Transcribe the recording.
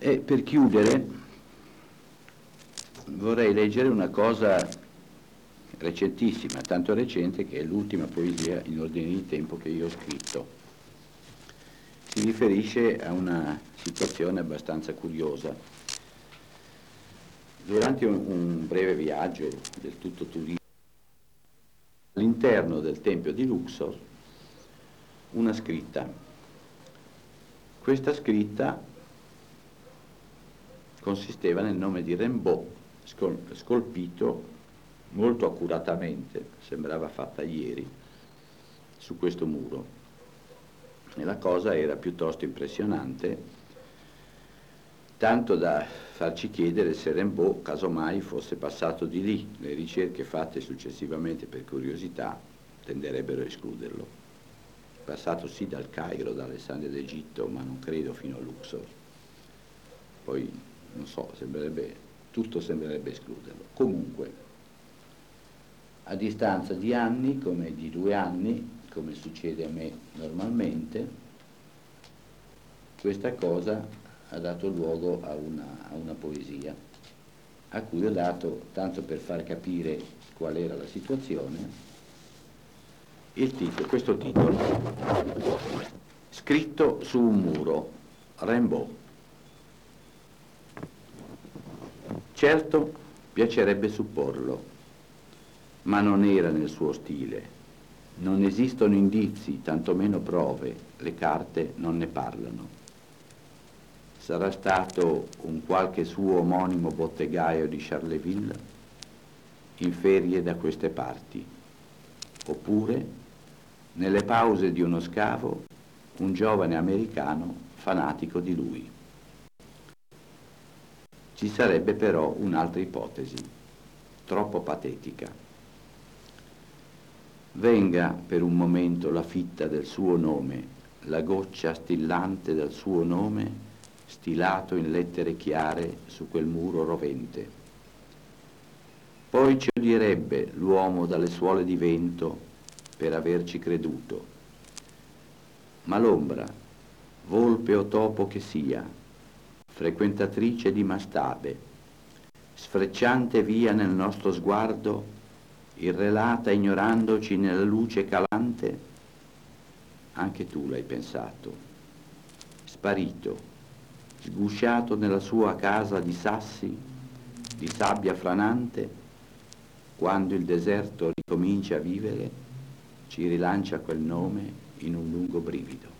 E per chiudere vorrei leggere una cosa recentissima, tanto recente che è l'ultima poesia in ordine di tempo che io ho scritto. Si riferisce a una situazione abbastanza curiosa. Durante un breve viaggio del tutto turistico all'interno del tempio di Luxor, una scritta. Questa scritta consisteva nel nome di Rimbaud, scolpito molto accuratamente, sembrava fatta ieri, su questo muro. E la cosa era piuttosto impressionante, tanto da farci chiedere se Rimbaud casomai fosse passato di lì. Le ricerche fatte successivamente per curiosità tenderebbero a escluderlo. Passato sì dal Cairo, da Alessandria d'Egitto, ma non credo fino a Luxor. Poi, non so, tutto sembrerebbe escluderlo. Comunque, a distanza di anni, come di 2 anni, come succede a me normalmente, questa cosa ha dato luogo a una poesia, a cui ho dato, tanto per far capire qual era la situazione, questo titolo, scritto su un muro, Rimbaud. Certo, piacerebbe supporlo, ma non era nel suo stile. Non esistono indizi, tantomeno prove, le carte non ne parlano. Sarà stato un qualche suo omonimo bottegaio di Charleville in ferie da queste parti, oppure, nelle pause di uno scavo, un giovane americano fanatico di lui. Ci sarebbe però un'altra ipotesi, troppo patetica. Venga per un momento la fitta del suo nome, la goccia stillante del suo nome, stilato in lettere chiare su quel muro rovente. Poi ci odierebbe l'uomo dalle suole di vento per averci creduto. Ma l'ombra, volpe o topo che sia, frequentatrice di mastaba, sfrecciante via nel nostro sguardo, irrelata ignorandoci nella luce calante, anche tu l'hai pensato, sparito, sgusciato nella sua casa di sassi, di sabbia franante, quando il deserto ricomincia a vivere, ci rilancia quel nome in un lungo brivido.